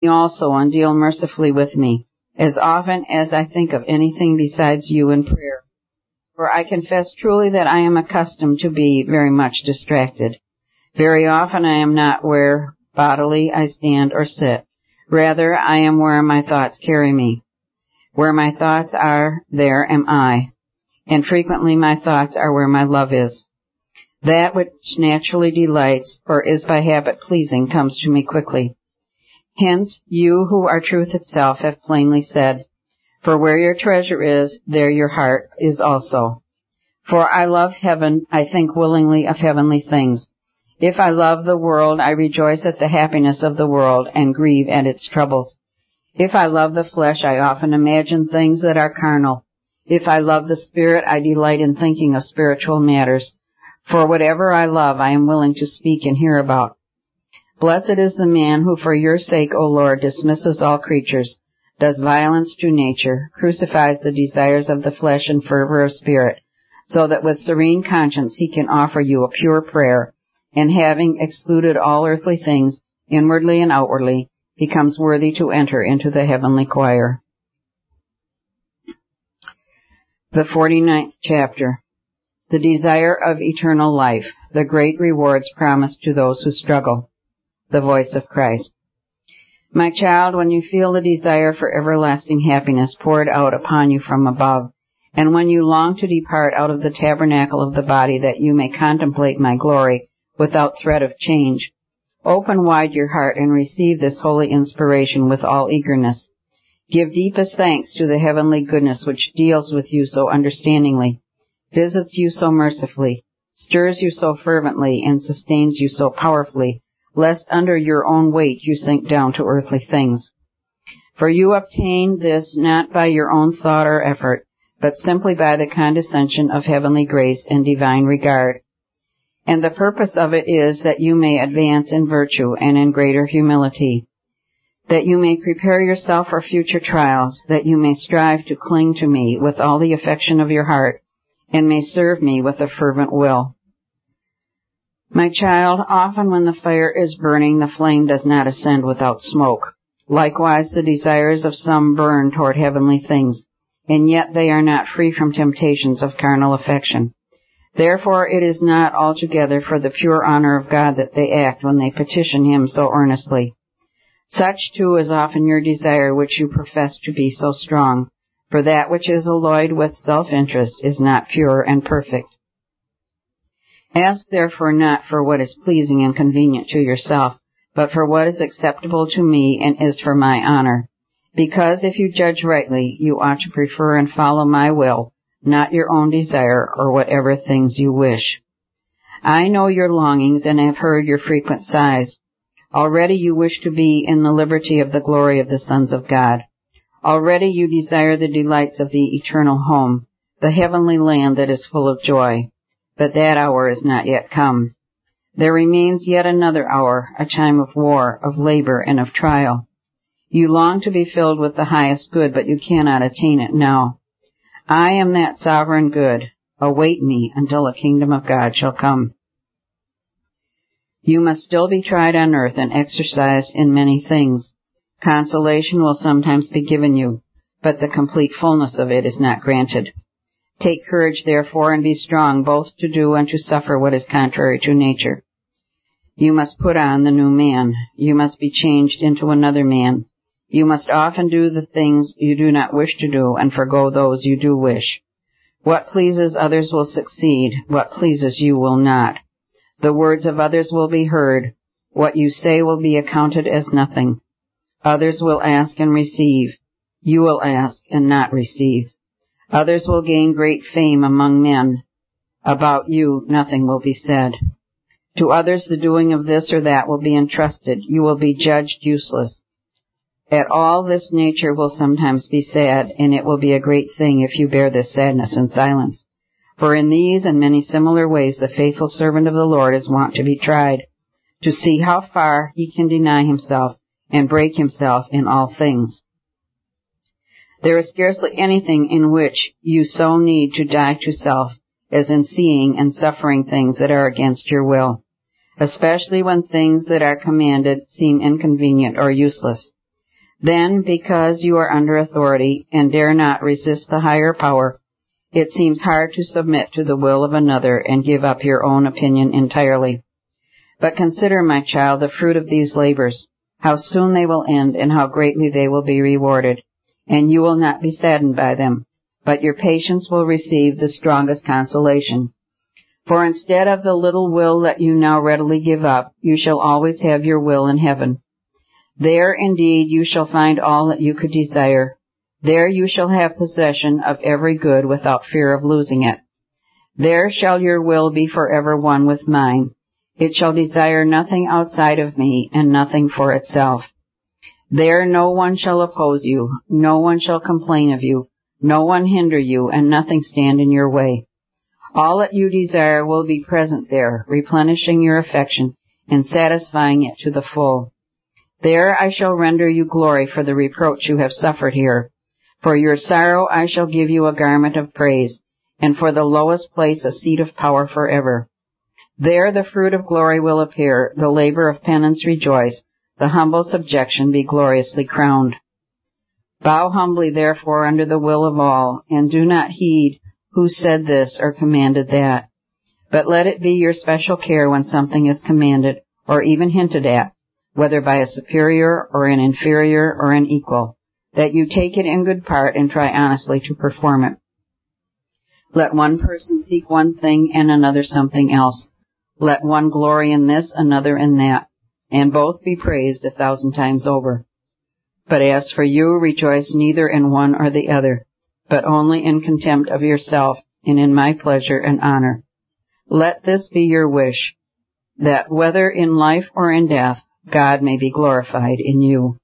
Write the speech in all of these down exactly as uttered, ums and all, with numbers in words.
also and deal mercifully with me, as often as I think of anything besides you in prayer. For I confess truly that I am accustomed to be very much distracted. Very often I am not where bodily I stand or sit. Rather, I am where my thoughts carry me. Where my thoughts are, there am I. And frequently my thoughts are where my love is. That which naturally delights or is by habit pleasing comes to me quickly. Hence, you who are truth itself have plainly said, for where your treasure is, there your heart is also. For I love heaven, I think willingly of heavenly things. If I love the world, I rejoice at the happiness of the world and grieve at its troubles. If I love the flesh, I often imagine things that are carnal. If I love the Spirit, I delight in thinking of spiritual matters. For whatever I love, I am willing to speak and hear about. Blessed is the man who for your sake, O Lord, dismisses all creatures, does violence to nature, crucifies the desires of the flesh and fervor of spirit, so that with serene conscience he can offer you a pure prayer, and having excluded all earthly things, inwardly and outwardly, becomes worthy to enter into the heavenly choir. The forty-ninth chapter. The desire of eternal life, the great rewards promised to those who struggle. The voice of Christ. My child, when you feel the desire for everlasting happiness poured out upon you from above, and when you long to depart out of the tabernacle of the body that you may contemplate my glory without threat of change, open wide your heart and receive this holy inspiration with all eagerness. Give deepest thanks to the heavenly goodness which deals with you so understandingly, visits you so mercifully, stirs you so fervently, and sustains you so powerfully, lest under your own weight you sink down to earthly things. For you obtain this not by your own thought or effort, but simply by the condescension of heavenly grace and divine regard. And the purpose of it is that you may advance in virtue and in greater humility, that you may prepare yourself for future trials, that you may strive to cling to me with all the affection of your heart, and may serve me with a fervent will. My child, often when the fire is burning, the flame does not ascend without smoke. Likewise, the desires of some burn toward heavenly things, and yet they are not free from temptations of carnal affection. Therefore, it is not altogether for the pure honor of God that they act when they petition Him so earnestly. Such, too, is often your desire which you profess to be so strong, for that which is alloyed with self-interest is not pure and perfect. Ask therefore not for what is pleasing and convenient to yourself, but for what is acceptable to me and is for my honor. Because if you judge rightly, you ought to prefer and follow my will, not your own desire or whatever things you wish. I know your longings and have heard your frequent sighs. Already you wish to be in the liberty of the glory of the sons of God. Already you desire the delights of the eternal home, the heavenly land that is full of joy. But that hour is not yet come. There remains yet another hour, a time of war, of labor, and of trial. You long to be filled with the highest good, but you cannot attain it now. I am that sovereign good. Await me until the kingdom of God shall come. You must still be tried on earth and exercised in many things. Consolation will sometimes be given you, but the complete fullness of it is not granted. Take courage, therefore, and be strong, both to do and to suffer what is contrary to nature. You must put on the new man. You must be changed into another man. You must often do the things you do not wish to do and forego those you do wish. What pleases others will succeed. What pleases you will not. The words of others will be heard. What you say will be accounted as nothing. Others will ask and receive. You will ask and not receive. Others will gain great fame among men. About you nothing will be said. To others the doing of this or that will be entrusted. You will be judged useless. At all this nature will sometimes be sad, and it will be a great thing if you bear this sadness in silence. For in these and many similar ways the faithful servant of the Lord is wont to be tried, to see how far he can deny himself and break himself in all things. There is scarcely anything in which you so need to die to self as in seeing and suffering things that are against your will, especially when things that are commanded seem inconvenient or useless. Then, because you are under authority and dare not resist the higher power, it seems hard to submit to the will of another and give up your own opinion entirely. But consider, my child, the fruit of these labors, how soon they will end and how greatly they will be rewarded, and you will not be saddened by them, but your patience will receive the strongest consolation. For instead of the little will that you now readily give up, you shall always have your will in heaven. There, indeed, you shall find all that you could desire. There you shall have possession of every good without fear of losing it. There shall your will be forever one with mine. It shall desire nothing outside of me and nothing for itself. There no one shall oppose you, no one shall complain of you, no one hinder you, and nothing stand in your way. All that you desire will be present there, replenishing your affection and satisfying it to the full. There I shall render you glory for the reproach you have suffered here. For your sorrow I shall give you a garment of praise, and for the lowest place a seat of power forever. There the fruit of glory will appear, the labor of penance rejoice, the humble subjection be gloriously crowned. Bow humbly therefore under the will of all, and do not heed who said this or commanded that. But let it be your special care when something is commanded, or even hinted at, whether by a superior or an inferior or an equal, that you take it in good part and try honestly to perform it. Let one person seek one thing and another something else. Let one glory in this, another in that, and both be praised a thousand times over. But as for you, rejoice neither in one or the other, but only in contempt of yourself and in my pleasure and honor. Let this be your wish, that whether in life or in death, God may be glorified in you.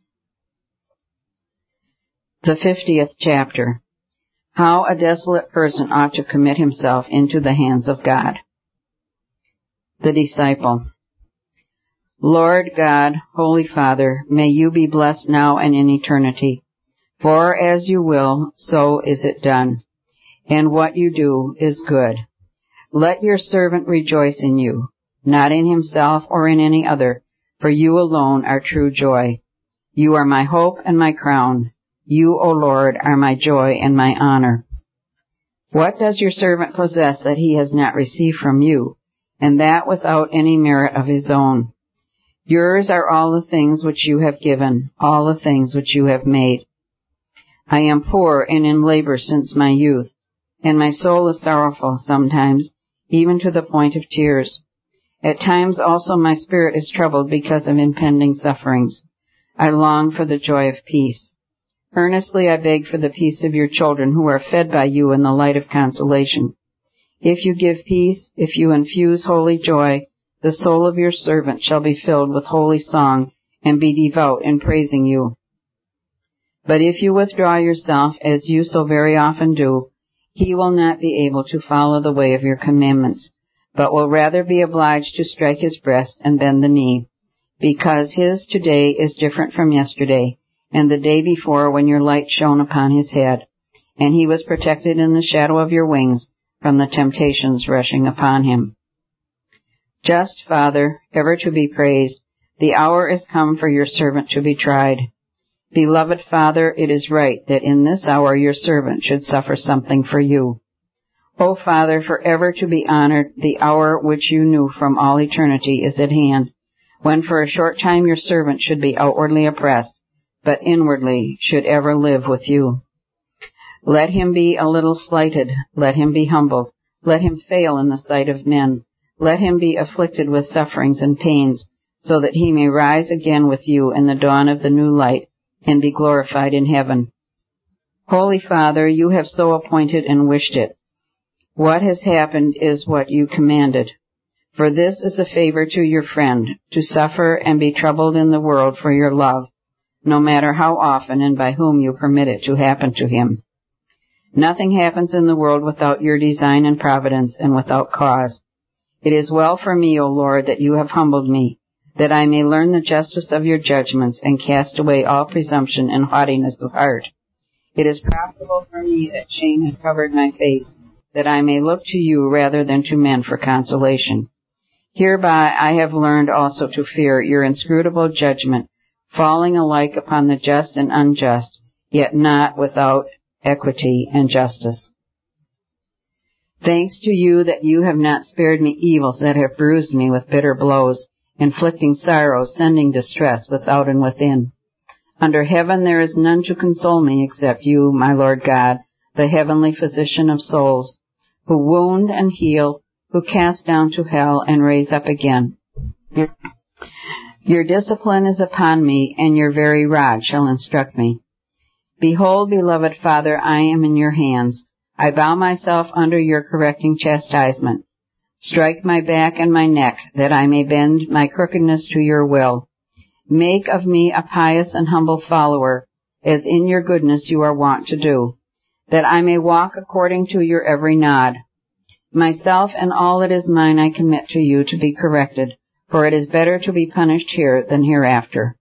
The fiftieth chapter. How a desolate person ought to commit himself into the hands of God. The disciple. Lord God, Holy Father, may you be blessed now and in eternity. For as you will, so is it done. And what you do is good. Let your servant rejoice in you, not in himself or in any other, for you alone are true joy. You are my hope and my crown. You, O Lord, are my joy and my honor. What does your servant possess that he has not received from you, and that without any merit of his own? Yours are all the things which you have given, all the things which you have made. I am poor and in labor since my youth, and my soul is sorrowful sometimes, even to the point of tears. At times also my spirit is troubled because of impending sufferings. I long for the joy of peace. Earnestly I beg for the peace of your children who are fed by you in the light of consolation. If you give peace, if you infuse holy joy, the soul of your servant shall be filled with holy song and be devout in praising you. But if you withdraw yourself, as you so very often do, he will not be able to follow the way of your commandments, but will rather be obliged to strike his breast and bend the knee, because his today is different from yesterday, and the day before when your light shone upon his head, and he was protected in the shadow of your wings from the temptations rushing upon him. Just Father, ever to be praised, the hour is come for your servant to be tried. Beloved Father, it is right that in this hour your servant should suffer something for you. O Father, forever to be honored, the hour which you knew from all eternity is at hand, when for a short time your servant should be outwardly oppressed, but inwardly should ever live with you. Let him be a little slighted, let him be humbled, let him fail in the sight of men, let him be afflicted with sufferings and pains, so that he may rise again with you in the dawn of the new light, and be glorified in heaven. Holy Father, you have so appointed and wished it. What has happened is what you commanded. For this is a favor to your friend, to suffer and be troubled in the world for your love, no matter how often and by whom you permit it to happen to him. Nothing happens in the world without your design and providence and without cause. It is well for me, O Lord, that you have humbled me, that I may learn the justice of your judgments and cast away all presumption and haughtiness of heart. It is profitable for me that shame has covered my face, that I may look to you rather than to men for consolation. Hereby I have learned also to fear your inscrutable judgment, falling alike upon the just and unjust, yet not without equity and justice. Thanks to you that you have not spared me evils that have bruised me with bitter blows, inflicting sorrow, sending distress without and within. Under heaven there is none to console me except you, my Lord God, the heavenly physician of souls, who wound and heal, who cast down to hell and raise up again. Your, your discipline is upon me, and your very rod shall instruct me. Behold, beloved Father, I am in your hands. I bow myself under your correcting chastisement. Strike my back and my neck, that I may bend my crookedness to your will. Make of me a pious and humble follower, as in your goodness you are wont to do, that I may walk according to your every nod. Myself and all that is mine I commit to you to be corrected, for it is better to be punished here than hereafter.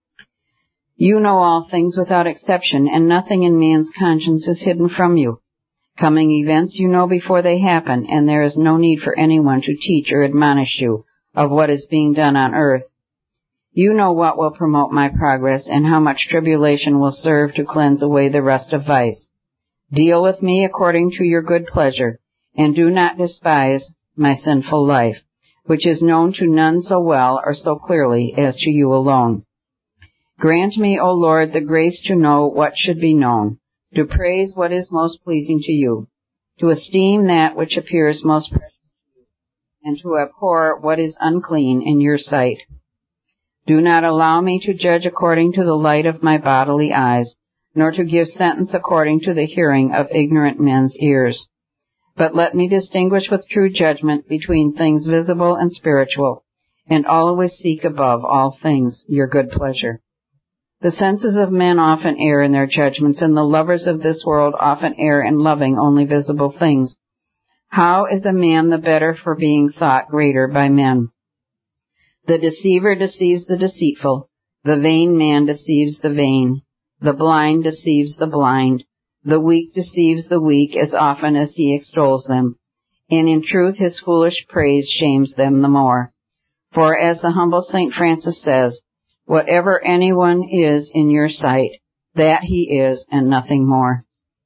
You know all things without exception, and nothing in man's conscience is hidden from you. Coming events you know before they happen, and there is no need for anyone to teach or admonish you of what is being done on earth. You know what will promote my progress, and how much tribulation will serve to cleanse away the rust of vice. Deal with me according to your good pleasure, and do not despise my sinful life, which is known to none so well or so clearly as to you alone. Grant me, O Lord, the grace to know what should be known, to praise what is most pleasing to you, to esteem that which appears most precious to you, and to abhor what is unclean in your sight. Do not allow me to judge according to the light of my bodily eyes, nor to give sentence according to the hearing of ignorant men's ears. But let me distinguish with true judgment between things visible and spiritual, and always seek above all things your good pleasure. The senses of men often err in their judgments, and the lovers of this world often err in loving only visible things. How is a man the better for being thought greater by men? The deceiver deceives the deceitful, the vain man deceives the vain, the blind deceives the blind, the weak deceives the weak as often as he extols them, and in truth his foolish praise shames them the more. For as the humble Saint Francis says, whatever anyone is in your sight, that he is, and nothing more.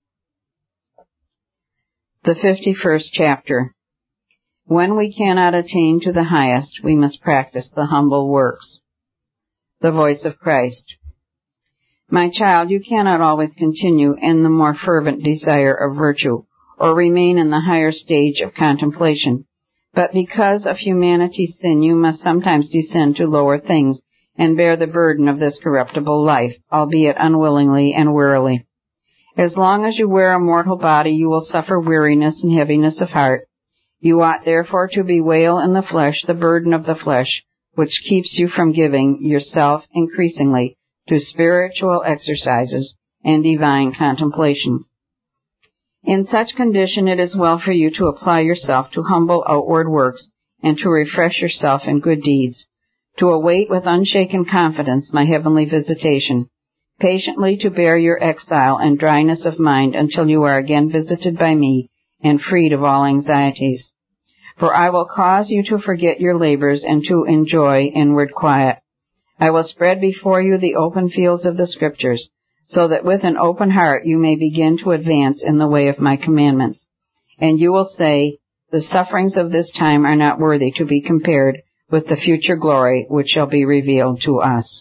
The fifty-first chapter. When we cannot attain to the highest, we must practice the humble works. The voice of Christ. My child, you cannot always continue in the more fervent desire of virtue, or remain in the higher stage of contemplation. But because of humanity's sin, you must sometimes descend to lower things, and bear the burden of this corruptible life, albeit unwillingly and wearily. As long as you wear a mortal body, you will suffer weariness and heaviness of heart. You ought therefore to bewail in the flesh the burden of the flesh, which keeps you from giving yourself increasingly to spiritual exercises and divine contemplation. In such condition, it is well for you to apply yourself to humble outward works, and to refresh yourself in good deeds, to await with unshaken confidence my heavenly visitation, patiently to bear your exile and dryness of mind until you are again visited by me and freed of all anxieties. For I will cause you to forget your labors and to enjoy inward quiet. I will spread before you the open fields of the Scriptures, so that with an open heart you may begin to advance in the way of my commandments. And you will say, the sufferings of this time are not worthy to be compared with the future glory which shall be revealed to us.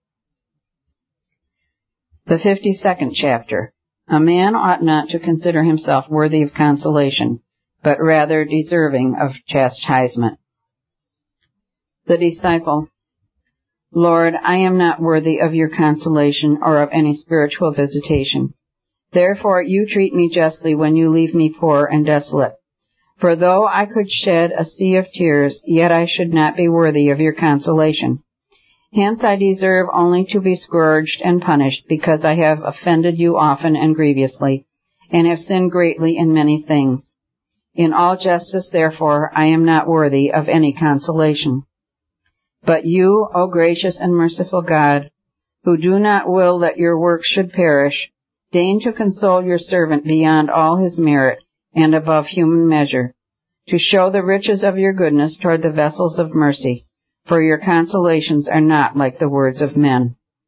The fifty-second chapter. A man ought not to consider himself worthy of consolation, but rather deserving of chastisement. The disciple. Lord, I am not worthy of your consolation or of any spiritual visitation. Therefore you treat me justly when you leave me poor and desolate. For though I could shed a sea of tears, yet I should not be worthy of your consolation. Hence I deserve only to be scourged and punished, because I have offended you often and grievously, and have sinned greatly in many things. In all justice, therefore, I am not worthy of any consolation. But you, O gracious and merciful God, who do not will that your works should perish, deign to console your servant beyond all his merit and above human measure, to show the riches of your goodness toward the vessels of mercy, for your consolations are not like the words of men.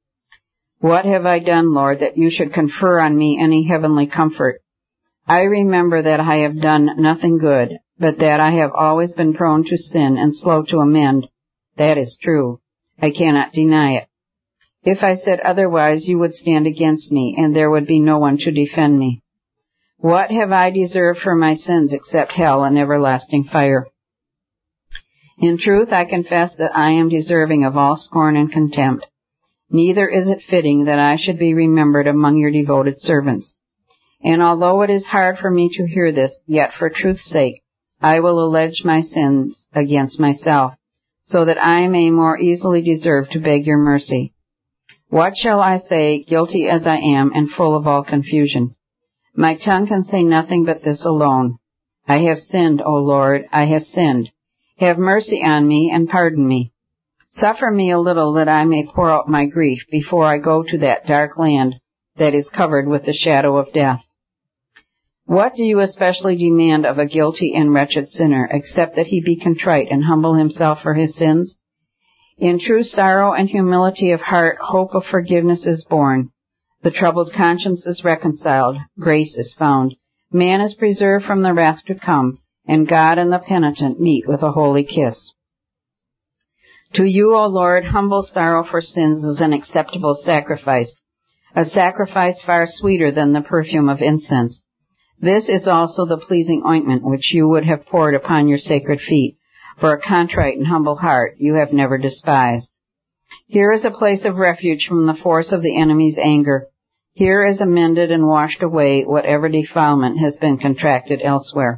What have I done, Lord, that you should confer on me any heavenly comfort? I remember that I have done nothing good, but that I have always been prone to sin and slow to amend. That is true. I cannot deny it. If I said otherwise, you would stand against me, and there would be no one to defend me. What have I deserved for my sins except hell and everlasting fire? In truth, I confess that I am deserving of all scorn and contempt. Neither is it fitting that I should be remembered among your devoted servants. And although it is hard for me to hear this, yet for truth's sake, I will allege my sins against myself, so that I may more easily deserve to beg your mercy. What shall I say, guilty as I am and full of all confusion? My tongue can say nothing but this alone. I have sinned, O Lord, I have sinned. Have mercy on me and pardon me. Suffer me a little that I may pour out my grief before I go to that dark land that is covered with the shadow of death. What do you especially demand of a guilty and wretched sinner, except that he be contrite and humble himself for his sins? In true sorrow and humility of heart, hope of forgiveness is born. The troubled conscience is reconciled. Grace is found. Man is preserved from the wrath to come, and God and the penitent meet with a holy kiss. To you, O Lord, humble sorrow for sins is an acceptable sacrifice, a sacrifice far sweeter than the perfume of incense. This is also the pleasing ointment which you would have poured upon your sacred feet, for a contrite and humble heart you have never despised. Here is a place of refuge from the force of the enemy's anger. Here is amended and washed away whatever defilement has been contracted elsewhere.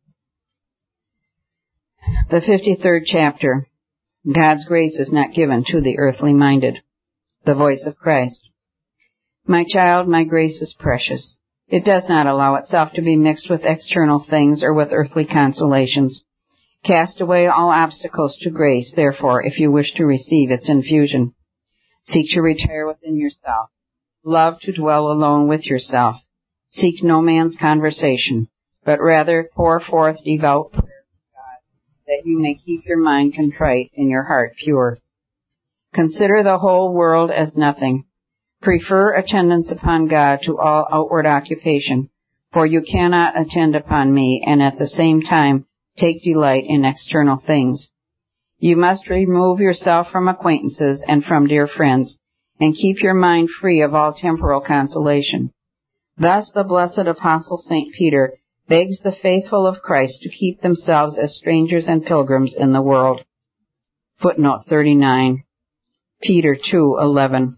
The fifty-third chapter. God's grace is not given to the earthly minded. The voice of Christ. My child, my grace is precious. It does not allow itself to be mixed with external things or with earthly consolations. Cast away all obstacles to grace, therefore, if you wish to receive its infusion. Seek to retire within yourself. Love to dwell alone with yourself. Seek no man's conversation, but rather pour forth devout prayer to God, that you may keep your mind contrite and your heart pure. Consider the whole world as nothing. Prefer attendance upon God to all outward occupation, for you cannot attend upon me and at the same time take delight in external things. You must remove yourself from acquaintances and from dear friends, and keep your mind free of all temporal consolation. Thus the blessed Apostle Saint Peter begs the faithful of Christ to keep themselves as strangers and pilgrims in the world. Footnote thirty-nine. Peter two eleven.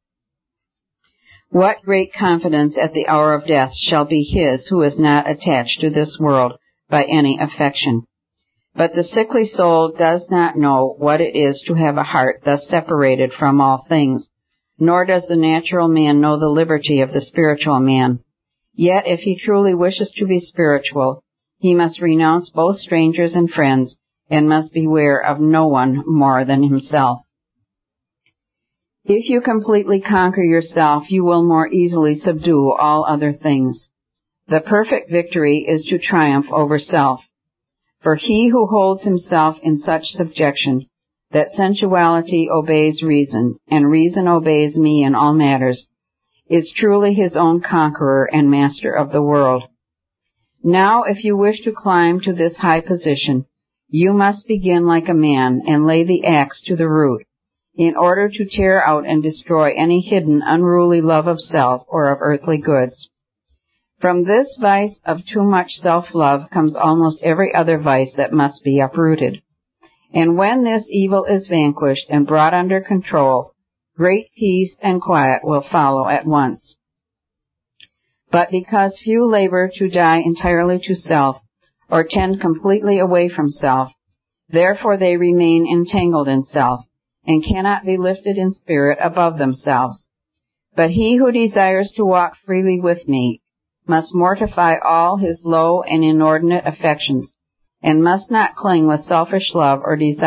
What great confidence at the hour of death shall be his who is not attached to this world by any affection. But the sickly soul does not know what it is to have a heart thus separated from all things, nor does the natural man know the liberty of the spiritual man. Yet if he truly wishes to be spiritual, he must renounce both strangers and friends, and must beware of no one more than himself. If you completely conquer yourself, you will more easily subdue all other things. The perfect victory is to triumph over self. For he who holds himself in such subjection that sensuality obeys reason, and reason obeys me in all matters, is truly his own conqueror and master of the world. Now, if you wish to climb to this high position, you must begin like a man and lay the axe to the root, in order to tear out and destroy any hidden unruly love of self or of earthly goods. From this vice of too much self-love comes almost every other vice that must be uprooted. And when this evil is vanquished and brought under control, great peace and quiet will follow at once. But because few labor to die entirely to self, or tend completely away from self, therefore they remain entangled in self, and cannot be lifted in spirit above themselves. But he who desires to walk freely with me must mortify all his low and inordinate affections, and must not cling with selfish love or desire